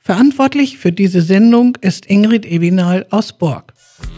Verantwortlich für diese Sendung ist Ingrid Ewinal aus Bork.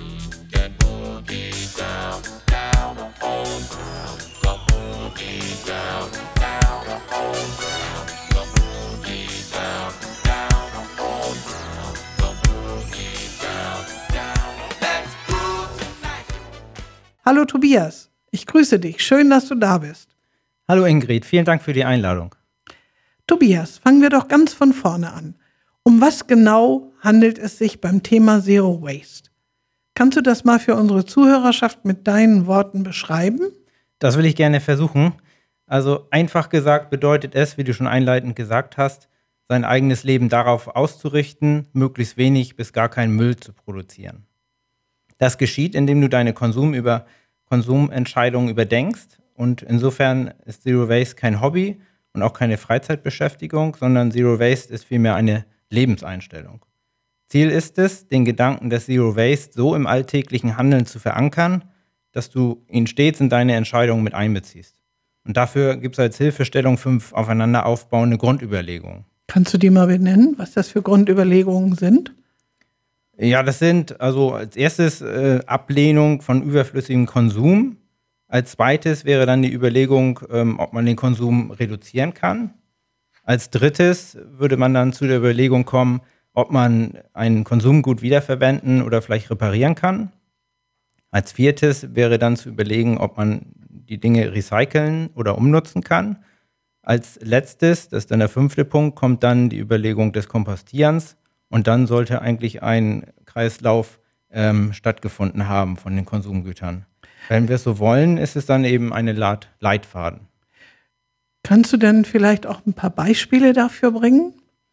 Hallo Tobias, ich grüße dich. Schön, dass du da bist. Hallo Ingrid, vielen Dank für die Einladung. Tobias, fangen wir doch ganz von vorne an. Um was genau handelt es sich beim Thema Zero Waste? Kannst du das mal für unsere Zuhörerschaft mit deinen Worten beschreiben? Das will ich gerne versuchen. Also einfach gesagt bedeutet es, wie du schon einleitend gesagt hast, sein eigenes Leben darauf auszurichten, möglichst wenig bis gar keinen Müll zu produzieren. Das geschieht, indem du deine Konsumentscheidungen überdenkst, und insofern ist Zero Waste kein Hobby und auch keine Freizeitbeschäftigung, sondern Zero Waste ist vielmehr eine Lebenseinstellung. Ziel ist es, den Gedanken des Zero Waste so im alltäglichen Handeln zu verankern, dass du ihn stets in deine Entscheidungen mit einbeziehst. Und dafür gibt es als Hilfestellung 5 aufeinander aufbauende Grundüberlegungen. Kannst du die mal benennen, was das für Grundüberlegungen sind? Ja, das sind also als erstes Ablehnung von überflüssigem Konsum. Als zweites wäre dann die Überlegung, ob man den Konsum reduzieren kann. Als drittes würde man dann zu der Überlegung kommen, ob man ein Konsumgut wiederverwenden oder vielleicht reparieren kann. Als viertes wäre dann zu überlegen, ob man die Dinge recyceln oder umnutzen kann. Als letztes, das ist dann der 5. Punkt, kommt dann die Überlegung des Kompostierens. Und dann sollte eigentlich ein Kreislauf stattgefunden haben von den Konsumgütern. Wenn wir es so wollen, ist es dann eben eine Art Leitfaden. Kannst du denn vielleicht auch ein paar Beispiele dafür bringen?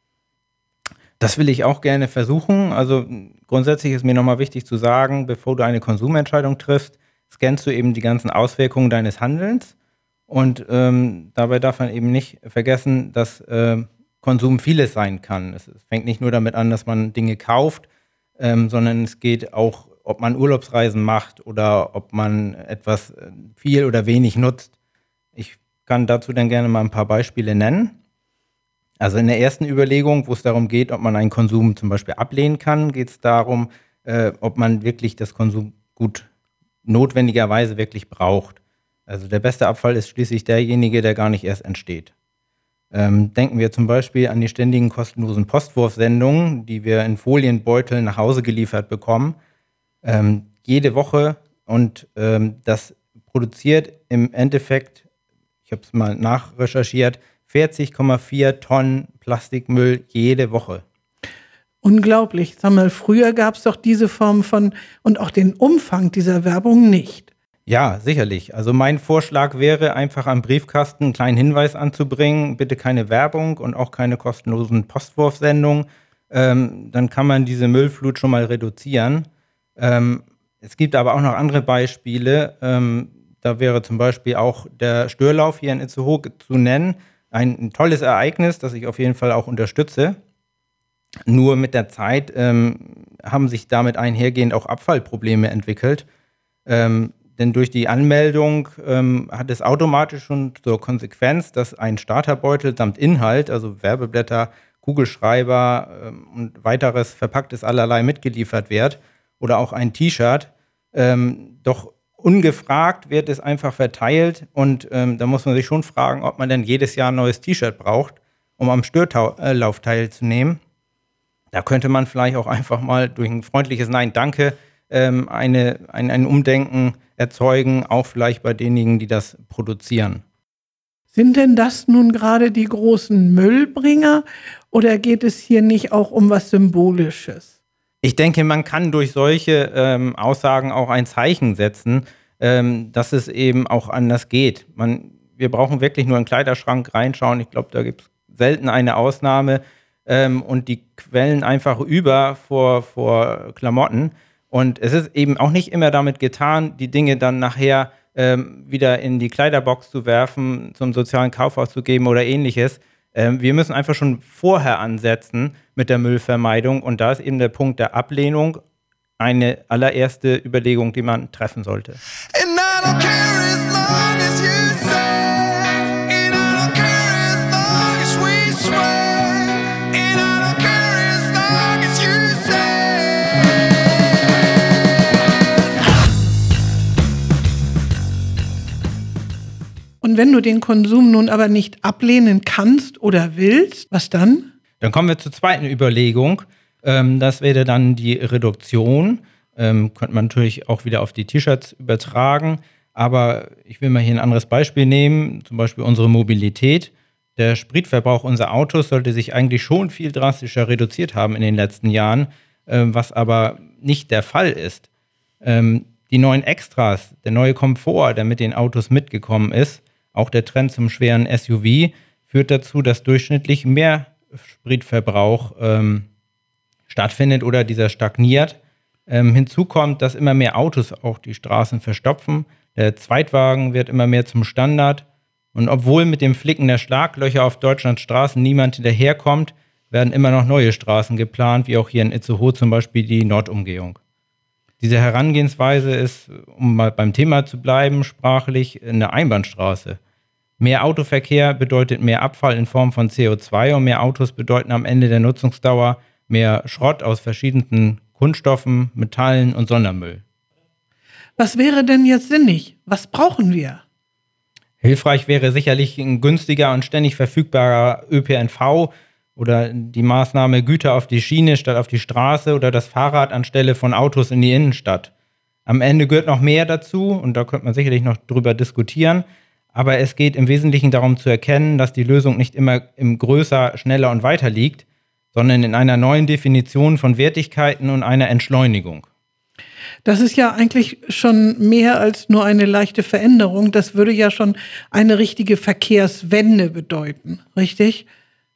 Das will ich auch gerne versuchen. Also grundsätzlich ist mir nochmal wichtig zu sagen, bevor du eine Konsumentscheidung triffst, scannst du eben die ganzen Auswirkungen deines Handelns. Und dabei darf man eben nicht vergessen, dass Konsum vieles sein kann. Es fängt nicht nur damit an, dass man Dinge kauft, sondern es geht auch, ob man Urlaubsreisen macht oder ob man etwas viel oder wenig nutzt. Ich kann dazu dann gerne mal ein paar Beispiele nennen. Also in der ersten Überlegung, wo es darum geht, ob man einen Konsum zum Beispiel ablehnen kann, geht es darum, ob man wirklich das Konsumgut notwendigerweise wirklich braucht. Also der beste Abfall ist schließlich derjenige, der gar nicht erst entsteht. Denken wir zum Beispiel an die ständigen kostenlosen Postwurfsendungen, die wir in Folienbeuteln nach Hause geliefert bekommen, jede Woche. Und das produziert im Endeffekt, ich habe es mal nachrecherchiert, 40,4 Tonnen Plastikmüll jede Woche. Unglaublich. Sag mal, früher gab es doch diese Form von und auch den Umfang dieser Werbung nicht. Ja, sicherlich. Also mein Vorschlag wäre, einfach am Briefkasten einen kleinen Hinweis anzubringen, bitte keine Werbung und auch keine kostenlosen Postwurfsendungen. Dann kann man diese Müllflut schon mal reduzieren. Es gibt aber auch noch andere Beispiele. Da wäre zum Beispiel auch der Störlauf hier in Itzehoe zu nennen. Ein tolles Ereignis, das ich auf jeden Fall auch unterstütze. Nur mit der Zeit haben sich damit einhergehend auch Abfallprobleme entwickelt. Denn durch die Anmeldung hat es automatisch schon zur Konsequenz, dass ein Starterbeutel samt Inhalt, also Werbeblätter, Kugelschreiber und weiteres verpacktes allerlei mitgeliefert wird oder auch ein T-Shirt. Doch ungefragt wird es einfach verteilt und da muss man sich schon fragen, ob man denn jedes Jahr ein neues T-Shirt braucht, um am Störlauf teilzunehmen. Da könnte man vielleicht auch einfach mal durch ein freundliches Nein, danke, ein Umdenken erzeugen, auch vielleicht bei denjenigen, die das produzieren. Sind denn das nun gerade die großen Müllbringer oder geht es hier nicht auch um was Symbolisches? Ich denke, man kann durch solche Aussagen auch ein Zeichen setzen, dass es eben auch anders geht. Wir brauchen wirklich nur in den Kleiderschrank reinschauen. Ich glaube, da gibt es selten eine Ausnahme und die quellen einfach über vor Klamotten. Und es ist eben auch nicht immer damit getan, die Dinge dann nachher wieder in die Kleiderbox zu werfen, zum sozialen Kaufhaus zu geben oder ähnliches. Wir müssen einfach schon vorher ansetzen mit der Müllvermeidung. Und da ist eben der Punkt der Ablehnung eine allererste Überlegung, die man treffen sollte. And I don't care as long as you say, and I don't care as long as we swear, and I don't care Und wenn du den Konsum nun aber nicht ablehnen kannst oder willst, was dann? Dann kommen wir zur zweiten Überlegung. Das wäre dann die Reduktion. Könnte man natürlich auch wieder auf die T-Shirts übertragen. Aber ich will mal hier ein anderes Beispiel nehmen, zum Beispiel unsere Mobilität. Der Spritverbrauch unserer Autos sollte sich eigentlich schon viel drastischer reduziert haben in den letzten Jahren, was aber nicht der Fall ist. Die neuen Extras, der neue Komfort, der mit den Autos mitgekommen ist, auch der Trend zum schweren SUV, führt dazu, dass durchschnittlich mehr Spritverbrauch stattfindet oder dieser stagniert. Hinzu kommt, dass immer mehr Autos auch die Straßen verstopfen. Der Zweitwagen wird immer mehr zum Standard. Und obwohl mit dem Flicken der Schlaglöcher auf Deutschlands Straßen niemand hinterherkommt, werden immer noch neue Straßen geplant, wie auch hier in Itzehoe zum Beispiel die Nordumgehung. Diese Herangehensweise ist, um mal beim Thema zu bleiben, sprachlich eine Einbahnstraße. Mehr Autoverkehr bedeutet mehr Abfall in Form von CO2 und mehr Autos bedeuten am Ende der Nutzungsdauer mehr Schrott aus verschiedenen Kunststoffen, Metallen und Sondermüll. Was wäre denn jetzt sinnig? Was brauchen wir? Hilfreich wäre sicherlich ein günstiger und ständig verfügbarer ÖPNV oder die Maßnahme Güter auf die Schiene statt auf die Straße oder das Fahrrad anstelle von Autos in die Innenstadt. Am Ende gehört noch mehr dazu und da könnte man sicherlich noch drüber diskutieren. Aber es geht im Wesentlichen darum zu erkennen, dass die Lösung nicht immer im größer, schneller und weiter liegt, sondern in einer neuen Definition von Wertigkeiten und einer Entschleunigung. Das ist ja eigentlich schon mehr als nur eine leichte Veränderung. Das würde ja schon eine richtige Verkehrswende bedeuten, richtig?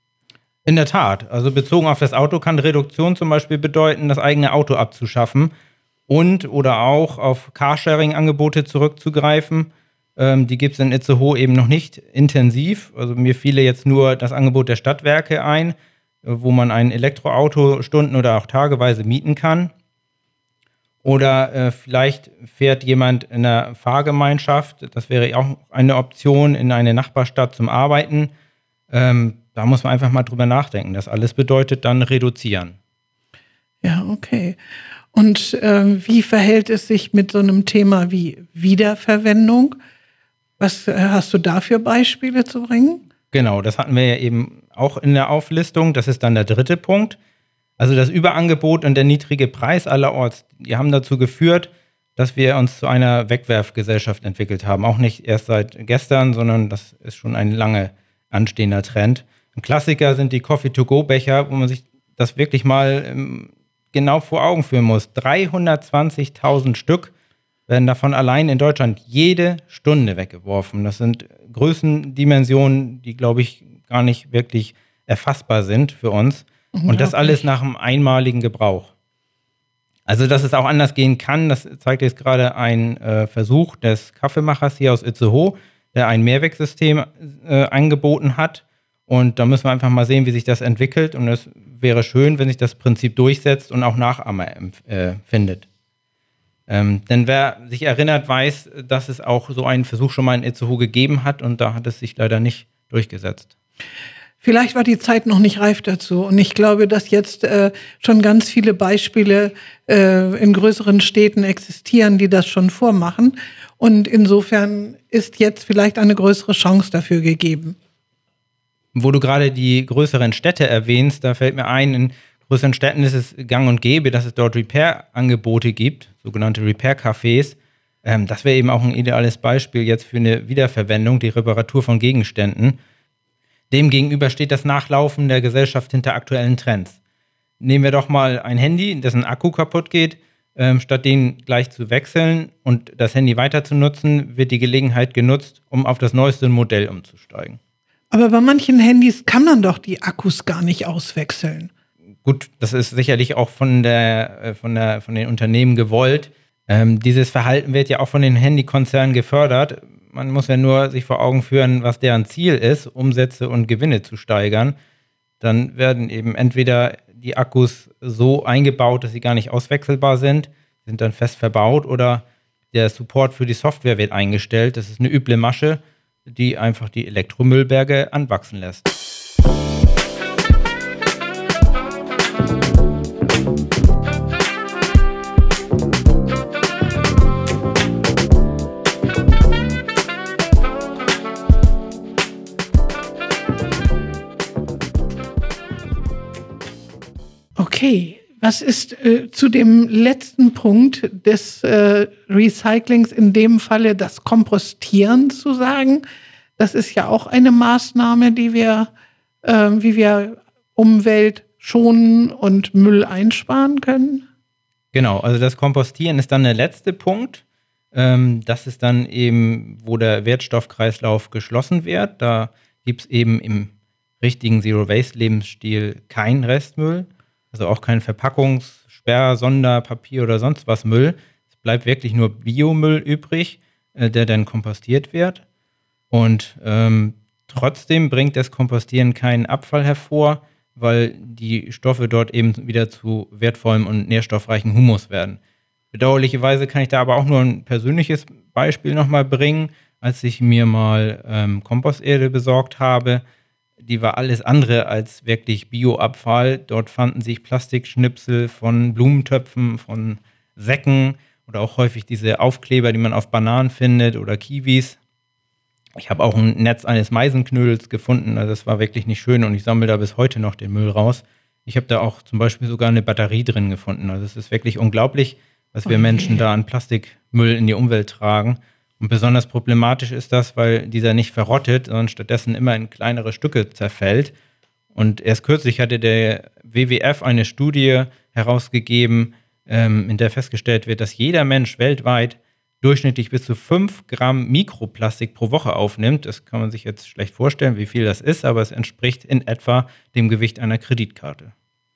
In der Tat. Also bezogen auf das Auto kann Reduktion zum Beispiel bedeuten, das eigene Auto abzuschaffen und oder auch auf Carsharing-Angebote zurückzugreifen. Die gibt es in Itzehoe eben noch nicht intensiv. Also mir fiele jetzt nur das Angebot der Stadtwerke ein, wo man ein Elektroauto stunden- oder auch tageweise mieten kann. Oder vielleicht fährt jemand in einer Fahrgemeinschaft, das wäre auch eine Option, in eine Nachbarstadt zum Arbeiten. Da muss man einfach mal drüber nachdenken. Das alles bedeutet dann reduzieren. Ja, okay. Und wie verhält es sich mit so einem Thema wie Wiederverwendung? Was hast du da für Beispiele zu bringen? Genau, das hatten wir ja eben auch in der Auflistung. Das ist dann der dritte Punkt. Also das Überangebot und der niedrige Preis allerorts, die haben dazu geführt, dass wir uns zu einer Wegwerfgesellschaft entwickelt haben. Auch nicht erst seit gestern, sondern das ist schon ein lange anstehender Trend. Ein Klassiker sind die Coffee-to-go-Becher, wo man sich das wirklich mal genau vor Augen führen muss. 320.000 Stück werden davon allein in Deutschland jede Stunde weggeworfen. Das sind Größendimensionen, die, glaube ich, gar nicht wirklich erfassbar sind für uns. Und das alles nach einem einmaligen Gebrauch. Also, dass es auch anders gehen kann, das zeigt jetzt gerade ein Versuch des Kaffeemachers hier aus Itzehoe, der ein Mehrwegsystem angeboten hat. Und da müssen wir einfach mal sehen, wie sich das entwickelt. Und es wäre schön, wenn sich das Prinzip durchsetzt und auch Nachahmer findet. Denn wer sich erinnert, weiß, dass es auch so einen Versuch schon mal in Itzehoe gegeben hat. Und da hat es sich leider nicht durchgesetzt. Vielleicht war die Zeit noch nicht reif dazu. Und ich glaube, dass jetzt schon ganz viele Beispiele in größeren Städten existieren, die das schon vormachen. Und insofern ist jetzt vielleicht eine größere Chance dafür gegeben. Wo du gerade die größeren Städte erwähnst, da fällt mir ein, in größeren Städten ist es gang und gäbe, dass es dort Repair-Angebote gibt, sogenannte Repair-Cafés. Das wäre eben auch ein ideales Beispiel jetzt für eine Wiederverwendung, die Reparatur von Gegenständen. Demgegenüber steht das Nachlaufen der Gesellschaft hinter aktuellen Trends. Nehmen wir doch mal ein Handy, dessen Akku kaputt geht. Statt den gleich zu wechseln und das Handy weiter zu nutzen, wird die Gelegenheit genutzt, um auf das neueste Modell umzusteigen. Aber bei manchen Handys kann man doch die Akkus gar nicht auswechseln. Gut, das ist sicherlich auch von den Unternehmen gewollt. Dieses Verhalten wird ja auch von den Handykonzernen gefördert. Man muss ja nur sich vor Augen führen, was deren Ziel ist, Umsätze und Gewinne zu steigern. Dann werden eben entweder die Akkus so eingebaut, dass sie gar nicht auswechselbar sind dann fest verbaut, oder der Support für die Software wird eingestellt. Das ist eine üble Masche, die einfach die Elektromüllberge anwachsen lässt. Okay, was ist zu dem letzten Punkt des Recyclings, in dem Falle das Kompostieren zu sagen? Das ist ja auch eine Maßnahme, wie wir Umwelt schonen und Müll einsparen können. Genau, also das Kompostieren ist dann der letzte Punkt. Das ist dann eben, wo der Wertstoffkreislauf geschlossen wird. Da gibt es eben im richtigen Zero-Waste-Lebensstil keinen Restmüll, also auch kein Verpackungssperr, Sonderpapier oder sonst was Müll. Es bleibt wirklich nur Biomüll übrig, der dann kompostiert wird. Und trotzdem bringt das Kompostieren keinen Abfall hervor, weil die Stoffe dort eben wieder zu wertvollem und nährstoffreichen Humus werden. Bedauerlicherweise kann ich da aber auch nur ein persönliches Beispiel nochmal bringen. Als ich mir mal Komposterde besorgt habe, die war alles andere als wirklich Bioabfall. Dort fanden sich Plastikschnipsel von Blumentöpfen, von Säcken oder auch häufig diese Aufkleber, die man auf Bananen findet oder Kiwis. Ich habe auch ein Netz eines Meisenknödels gefunden, also das war wirklich nicht schön und ich sammle da bis heute noch den Müll raus. Ich habe da auch zum Beispiel sogar eine Batterie drin gefunden. Also es ist wirklich unglaublich, was wir Menschen da an Plastikmüll in die Umwelt tragen. Und besonders problematisch ist das, weil dieser nicht verrottet, sondern stattdessen immer in kleinere Stücke zerfällt. Und erst kürzlich hatte der WWF eine Studie herausgegeben, in der festgestellt wird, dass jeder Mensch weltweit durchschnittlich bis zu 5 Gramm Mikroplastik pro Woche aufnimmt. Das kann man sich jetzt schlecht vorstellen, wie viel das ist, aber es entspricht in etwa dem Gewicht einer Kreditkarte.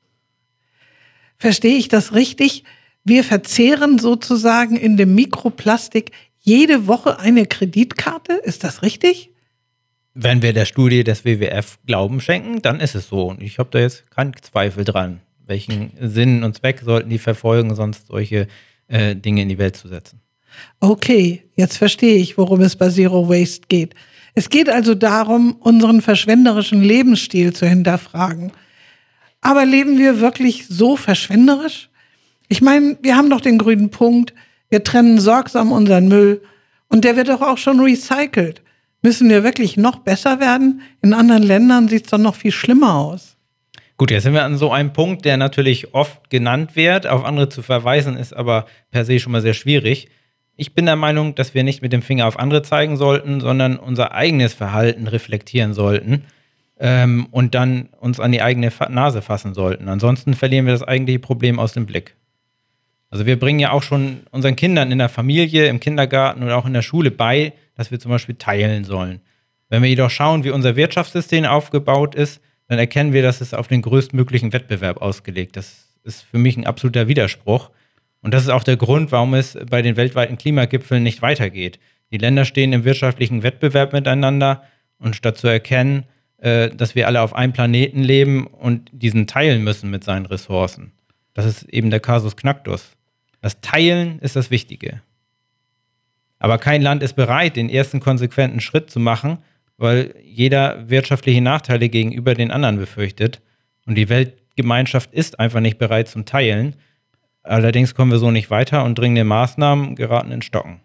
Verstehe ich das richtig? Wir verzehren sozusagen in dem Mikroplastik jede Woche eine Kreditkarte? Ist das richtig? Wenn wir der Studie des WWF Glauben schenken, dann ist es so. Und ich habe da jetzt keinen Zweifel dran. Welchen Sinn und Zweck sollten die verfolgen, sonst solche Dinge in die Welt zu setzen? Okay, jetzt verstehe ich, worum es bei Zero Waste geht. Es geht also darum, unseren verschwenderischen Lebensstil zu hinterfragen. Aber leben wir wirklich so verschwenderisch? Ich meine, wir haben doch den grünen Punkt, wir trennen sorgsam unseren Müll und der wird doch auch schon recycelt. Müssen wir wirklich noch besser werden? In anderen Ländern sieht es doch noch viel schlimmer aus. Gut, jetzt sind wir an so einem Punkt, der natürlich oft genannt wird. Auf andere zu verweisen ist aber per se schon mal sehr schwierig. Ich bin der Meinung, dass wir nicht mit dem Finger auf andere zeigen sollten, sondern unser eigenes Verhalten reflektieren sollten und dann uns an die eigene Nase fassen sollten. Ansonsten verlieren wir das eigentliche Problem aus dem Blick. Also wir bringen ja auch schon unseren Kindern in der Familie, im Kindergarten oder auch in der Schule bei, dass wir zum Beispiel teilen sollen. Wenn wir jedoch schauen, wie unser Wirtschaftssystem aufgebaut ist, dann erkennen wir, dass es auf den größtmöglichen Wettbewerb ausgelegt ist. Das ist für mich ein absoluter Widerspruch. Und das ist auch der Grund, warum es bei den weltweiten Klimagipfeln nicht weitergeht. Die Länder stehen im wirtschaftlichen Wettbewerb miteinander und statt zu erkennen, dass wir alle auf einem Planeten leben und diesen teilen müssen mit seinen Ressourcen. Das ist eben der Kasus Knacktus. Das Teilen ist das Wichtige. Aber kein Land ist bereit, den ersten konsequenten Schritt zu machen, weil jeder wirtschaftliche Nachteile gegenüber den anderen befürchtet. Und die Weltgemeinschaft ist einfach nicht bereit zum Teilen. Allerdings kommen wir so nicht weiter und dringende Maßnahmen geraten ins Stocken.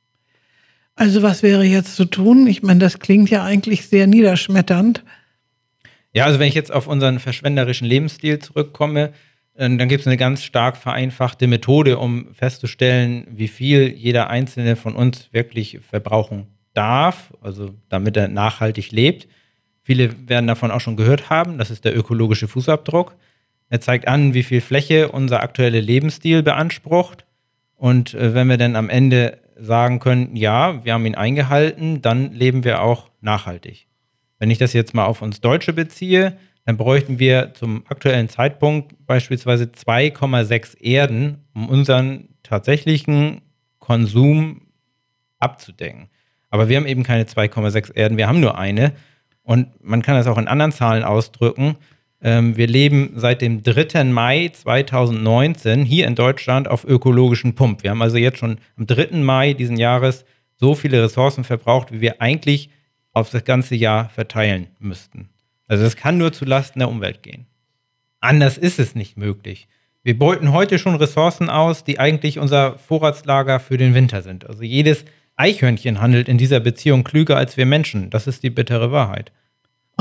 Also was wäre jetzt zu tun? Ich meine, das klingt ja eigentlich sehr niederschmetternd. Ja, also wenn ich jetzt auf unseren verschwenderischen Lebensstil zurückkomme, dann gibt es eine ganz stark vereinfachte Methode, um festzustellen, wie viel jeder Einzelne von uns wirklich verbrauchen darf, also damit er nachhaltig lebt. Viele werden davon auch schon gehört haben, das ist der ökologische Fußabdruck. Er zeigt an, wie viel Fläche unser aktueller Lebensstil beansprucht. Und wenn wir dann am Ende sagen können, ja, wir haben ihn eingehalten, dann leben wir auch nachhaltig. Wenn ich das jetzt mal auf uns Deutsche beziehe, dann bräuchten wir zum aktuellen Zeitpunkt beispielsweise 2,6 Erden, um unseren tatsächlichen Konsum abzudecken. Aber wir haben eben keine 2,6 Erden, wir haben nur eine. Und man kann das auch in anderen Zahlen ausdrücken. Wir leben seit dem 3. Mai 2019 hier in Deutschland auf ökologischen Pump. Wir haben also jetzt schon am 3. Mai diesen Jahres so viele Ressourcen verbraucht, wie wir eigentlich auf das ganze Jahr verteilen müssten. Also das kann nur zulasten der Umwelt gehen. Anders ist es nicht möglich. Wir beuten heute schon Ressourcen aus, die eigentlich unser Vorratslager für den Winter sind. Also jedes Eichhörnchen handelt in dieser Beziehung klüger als wir Menschen. Das ist die bittere Wahrheit.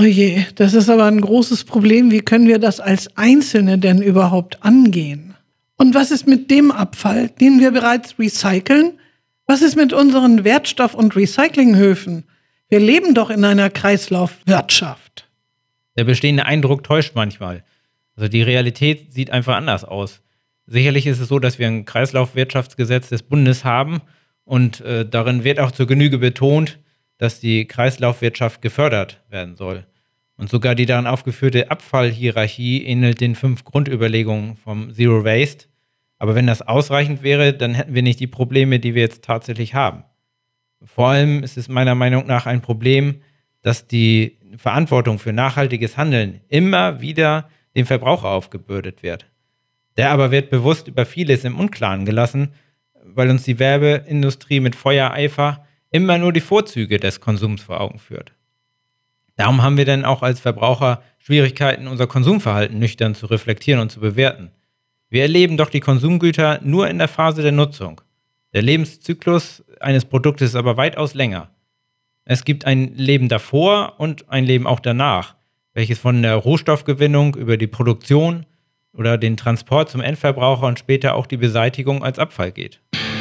Oh je, das ist aber ein großes Problem. Wie können wir das als Einzelne denn überhaupt angehen? Und was ist mit dem Abfall, den wir bereits recyceln? Was ist mit unseren Wertstoff- und Recyclinghöfen? Wir leben doch in einer Kreislaufwirtschaft. Der bestehende Eindruck täuscht manchmal. Also die Realität sieht einfach anders aus. Sicherlich ist es so, dass wir ein Kreislaufwirtschaftsgesetz des Bundes haben und darin wird auch zur Genüge betont, dass die Kreislaufwirtschaft gefördert werden soll. Und sogar die darin aufgeführte Abfallhierarchie ähnelt den 5 Grundüberlegungen vom Zero Waste. Aber wenn das ausreichend wäre, dann hätten wir nicht die Probleme, die wir jetzt tatsächlich haben. Vor allem ist es meiner Meinung nach ein Problem, dass die Verantwortung für nachhaltiges Handeln immer wieder dem Verbraucher aufgebürdet wird. Der aber wird bewusst über vieles im Unklaren gelassen, weil uns die Werbeindustrie mit Feuereifer immer nur die Vorzüge des Konsums vor Augen führt. Darum haben wir dann auch als Verbraucher Schwierigkeiten, unser Konsumverhalten nüchtern zu reflektieren und zu bewerten. Wir erleben doch die Konsumgüter nur in der Phase der Nutzung. Der Lebenszyklus eines Produktes ist aber weitaus länger. Es gibt ein Leben davor und ein Leben auch danach, welches von der Rohstoffgewinnung über die Produktion oder den Transport zum Endverbraucher und später auch die Beseitigung als Abfall geht.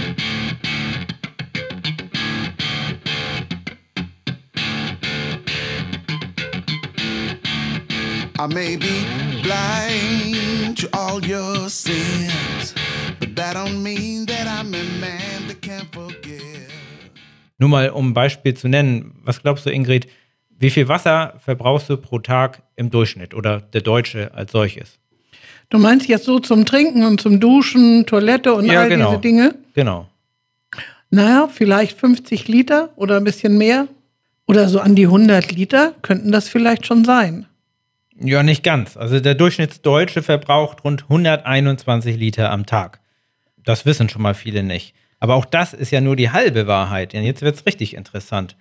I may be blind to all your sins, but that don't mean that I'm a man that can't forgive. Nur mal um ein Beispiel zu nennen, was glaubst du, Ingrid, wie viel Wasser verbrauchst du pro Tag im Durchschnitt oder der Deutsche als solches? Du meinst jetzt so zum Trinken und zum Duschen, Toilette und Ja, all genau. diese Dinge? Genau. Naja, vielleicht 50 Liter oder ein bisschen mehr. Oder so an die 100 Liter könnten das vielleicht schon sein. Ja, nicht ganz. Also der Durchschnittsdeutsche verbraucht rund 121 Liter am Tag. Das wissen schon mal viele nicht. Aber auch das ist ja nur die halbe Wahrheit. Und jetzt wird es richtig interessant.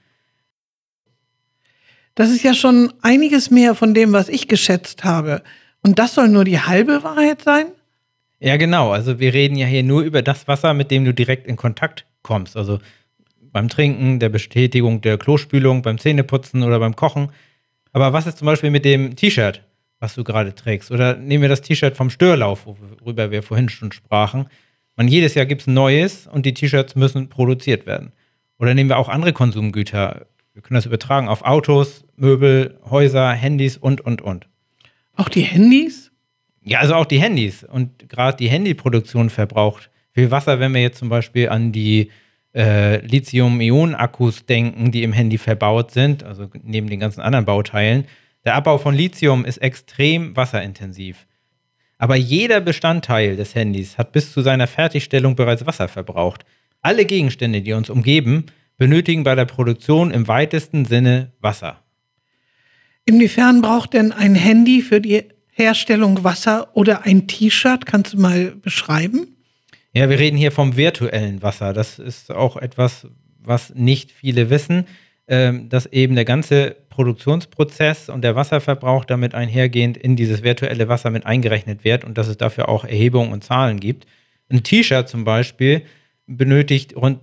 Das ist ja schon einiges mehr von dem, was ich geschätzt habe. Und das soll nur die halbe Wahrheit sein? Ja, genau. Also wir reden ja hier nur über das Wasser, mit dem du direkt in Kontakt kommst. Also beim Trinken, der Betätigung der Klospülung, beim Zähneputzen oder beim Kochen. Aber was ist zum Beispiel mit dem T-Shirt, was du gerade trägst? Oder nehmen wir das T-Shirt vom Störlauf, worüber wir vorhin schon sprachen. Jedes Jahr gibt es ein neues und die T-Shirts müssen produziert werden. Oder nehmen wir auch andere Konsumgüter. Wir können das übertragen auf Autos, Möbel, Häuser, Handys und. Auch die Handys? Ja, also auch die Handys. Und gerade die Handyproduktion verbraucht viel Wasser, wenn wir jetzt zum Beispiel an die Lithium-Ionen-Akkus denken, die im Handy verbaut sind, also neben den ganzen anderen Bauteilen. Der Abbau von Lithium ist extrem wasserintensiv. Aber jeder Bestandteil des Handys hat bis zu seiner Fertigstellung bereits Wasser verbraucht. Alle Gegenstände, die uns umgeben, benötigen bei der Produktion im weitesten Sinne Wasser. Inwiefern braucht denn ein Handy für die Herstellung Wasser oder ein T-Shirt? Kannst du mal beschreiben? Ja, wir reden hier vom virtuellen Wasser. Das ist auch etwas, was nicht viele wissen, dass eben der ganze Produktionsprozess und der Wasserverbrauch damit einhergehend in dieses virtuelle Wasser mit eingerechnet wird und dass es dafür auch Erhebungen und Zahlen gibt. Ein T-Shirt zum Beispiel benötigt rund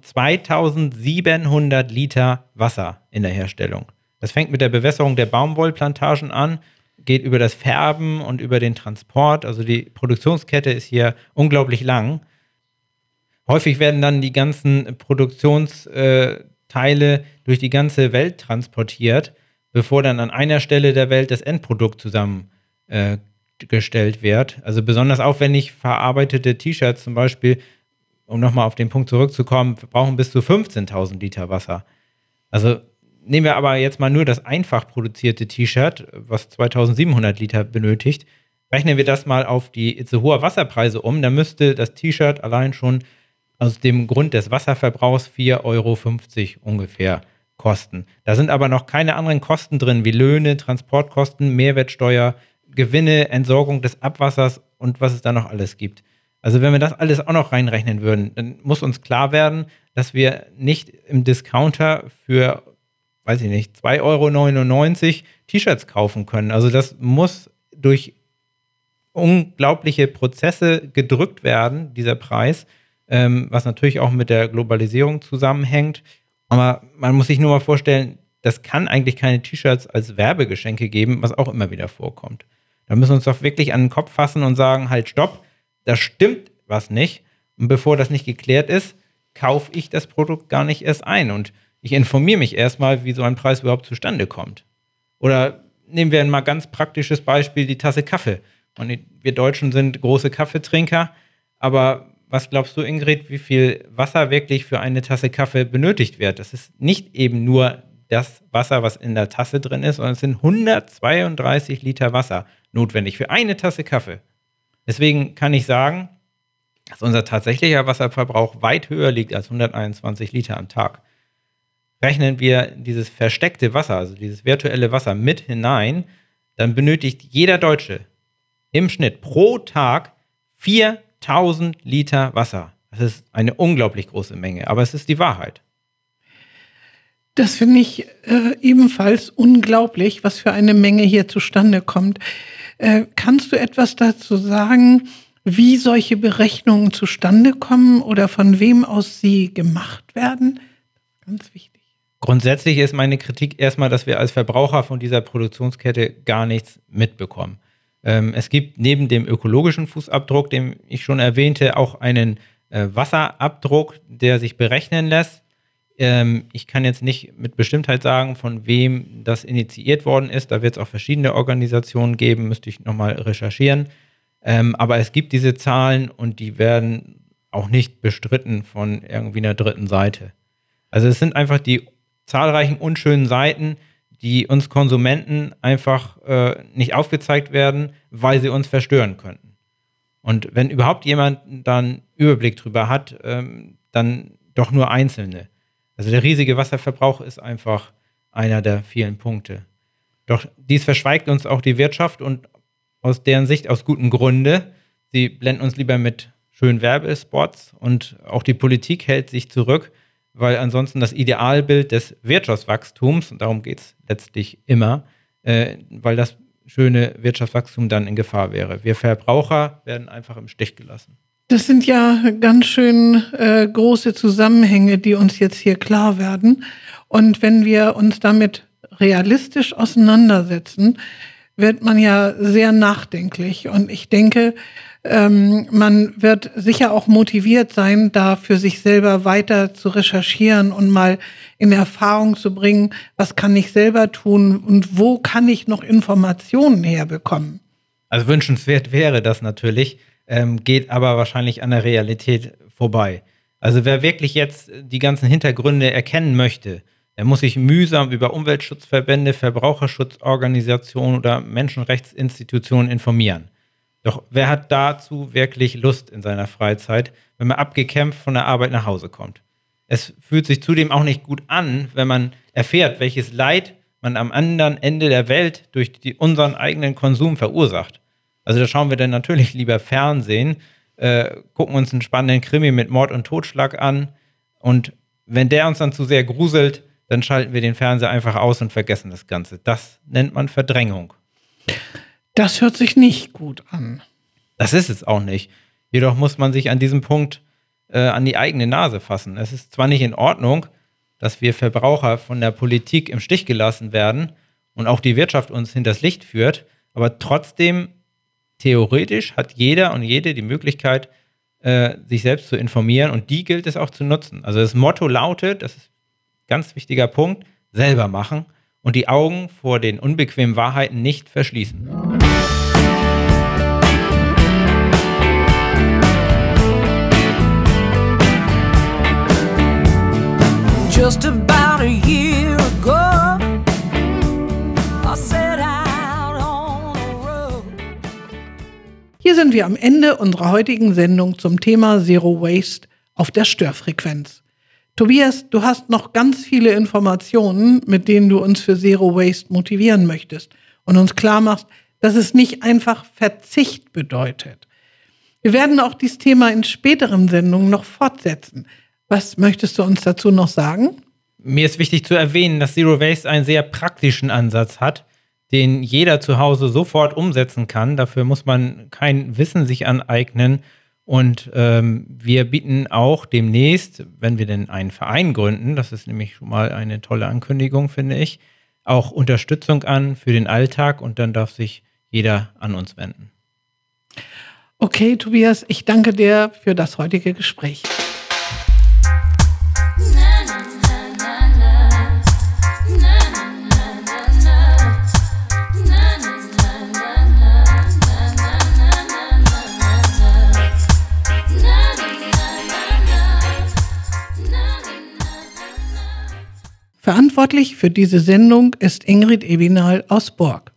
2700 Liter Wasser in der Herstellung. Das fängt mit der Bewässerung der Baumwollplantagen an, geht über das Färben und über den Transport. Also die Produktionskette ist hier unglaublich lang. Häufig werden dann die ganzen Produktionsteile durch die ganze Welt transportiert, bevor dann an einer Stelle der Welt das Endprodukt zusammengestellt wird. Also besonders aufwendig verarbeitete T-Shirts zum Beispiel, um nochmal auf den Punkt zurückzukommen, brauchen bis zu 15.000 Liter Wasser. Also nehmen wir aber jetzt mal nur das einfach produzierte T-Shirt, was 2.700 Liter benötigt. Rechnen wir das mal auf die hohen Wasserpreise um, dann müsste das T-Shirt allein schon aus dem Grund des Wasserverbrauchs 4,50 Euro ungefähr kosten. Da sind aber noch keine anderen Kosten drin, wie Löhne, Transportkosten, Mehrwertsteuer, Gewinne, Entsorgung des Abwassers und was es da noch alles gibt. Also wenn wir das alles auch noch reinrechnen würden, dann muss uns klar werden, dass wir nicht im Discounter für, weiß ich nicht, 2,99 Euro T-Shirts kaufen können. Also das muss durch unglaubliche Prozesse gedrückt werden, dieser Preis, was natürlich auch mit der Globalisierung zusammenhängt. Aber man muss sich nur mal vorstellen, das kann eigentlich keine T-Shirts als Werbegeschenke geben, was auch immer wieder vorkommt. Da müssen wir uns doch wirklich an den Kopf fassen und sagen, halt stopp, da stimmt was nicht. Und bevor das nicht geklärt ist, kaufe ich das Produkt gar nicht erst ein. Und ich informiere mich erstmal, wie so ein Preis überhaupt zustande kommt. Oder nehmen wir ein mal ganz praktisches Beispiel, die Tasse Kaffee. Und wir Deutschen sind große Kaffeetrinker, aber was glaubst du, Ingrid, wie viel Wasser wirklich für eine Tasse Kaffee benötigt wird? Das ist nicht eben nur das Wasser, was in der Tasse drin ist, sondern es sind 132 Liter Wasser notwendig für eine Tasse Kaffee. Deswegen kann ich sagen, dass unser tatsächlicher Wasserverbrauch weit höher liegt als 121 Liter am Tag. Rechnen wir dieses versteckte Wasser, also dieses virtuelle Wasser mit hinein, dann benötigt jeder Deutsche im Schnitt pro Tag 4000 Liter Wasser. Das ist eine unglaublich große Menge, aber es ist die Wahrheit. Das finde ich ebenfalls unglaublich, was für eine Menge hier zustande kommt. Kannst du etwas dazu sagen, wie solche Berechnungen zustande kommen oder von wem aus sie gemacht werden? Ganz wichtig. Grundsätzlich ist meine Kritik erstmal, dass wir als Verbraucher von dieser Produktionskette gar nichts mitbekommen. Es gibt neben dem ökologischen Fußabdruck, den ich schon erwähnte, auch einen Wasserabdruck, der sich berechnen lässt. Ich kann jetzt nicht mit Bestimmtheit sagen, von wem das initiiert worden ist. Da wird es auch verschiedene Organisationen geben, müsste ich nochmal recherchieren. Aber es gibt diese Zahlen und die werden auch nicht bestritten von irgendwie einer dritten Seite. Also es sind einfach die zahlreichen unschönen Seiten, die uns Konsumenten einfach nicht aufgezeigt werden, weil sie uns verstören könnten. Und wenn überhaupt jemand dann Überblick drüber hat, dann doch nur Einzelne. Also der riesige Wasserverbrauch ist einfach einer der vielen Punkte. Doch dies verschweigt uns auch die Wirtschaft und aus deren Sicht aus gutem Grunde. Sie blenden uns lieber mit schönen Werbespots und auch die Politik hält sich zurück, weil ansonsten das Idealbild des Wirtschaftswachstums, und darum geht es letztlich immer, weil das schöne Wirtschaftswachstum dann in Gefahr wäre. Wir Verbraucher werden einfach im Stich gelassen. Das sind ja ganz schön große Zusammenhänge, die uns jetzt hier klar werden. Und wenn wir uns damit realistisch auseinandersetzen, wird man ja sehr nachdenklich. Und ich denke, man wird sicher auch motiviert sein, da für sich selber weiter zu recherchieren und mal in Erfahrung zu bringen, was kann ich selber tun und wo kann ich noch Informationen herbekommen. Also wünschenswert wäre das natürlich, geht aber wahrscheinlich an der Realität vorbei. Also wer wirklich jetzt die ganzen Hintergründe erkennen möchte, der muss sich mühsam über Umweltschutzverbände, Verbraucherschutzorganisationen oder Menschenrechtsinstitutionen informieren. Doch wer hat dazu wirklich Lust in seiner Freizeit, wenn man abgekämpft von der Arbeit nach Hause kommt? Es fühlt sich zudem auch nicht gut an, wenn man erfährt, welches Leid man am anderen Ende der Welt durch unseren eigenen Konsum verursacht. Also da schauen wir dann natürlich lieber Fernsehen, gucken uns einen spannenden Krimi mit Mord und Totschlag an und wenn der uns dann zu sehr gruselt, dann schalten wir den Fernseher einfach aus und vergessen das Ganze. Das nennt man Verdrängung. Das hört sich nicht gut an. Das ist es auch nicht. Jedoch muss man sich an diesem Punkt an die eigene Nase fassen. Es ist zwar nicht in Ordnung, dass wir Verbraucher von der Politik im Stich gelassen werden und auch die Wirtschaft uns hinters Licht führt, aber trotzdem theoretisch hat jeder und jede die Möglichkeit, sich selbst zu informieren und die gilt es auch zu nutzen. Also das Motto lautet, das ist ein ganz wichtiger Punkt, selber machen und die Augen vor den unbequemen Wahrheiten nicht verschließen. Just about a year ago, I set out on the road. Hier sind wir am Ende unserer heutigen Sendung zum Thema Zero Waste auf der Störfrequenz. Tobias, du hast noch ganz viele Informationen, mit denen du uns für Zero Waste motivieren möchtest und uns klar machst, dass es nicht einfach Verzicht bedeutet. Wir werden auch dieses Thema in späteren Sendungen noch fortsetzen. Was möchtest du uns dazu noch sagen? Mir ist wichtig zu erwähnen, dass Zero Waste einen sehr praktischen Ansatz hat, den jeder zu Hause sofort umsetzen kann. Dafür muss man kein Wissen sich aneignen Und wir bieten auch demnächst, wenn wir denn einen Verein gründen, das ist nämlich schon mal eine tolle Ankündigung, finde ich, auch Unterstützung an für den Alltag und dann darf sich jeder an uns wenden. Okay, Tobias, ich danke dir für das heutige Gespräch. Verantwortlich für diese Sendung ist Ingrid Ebinal aus Bork.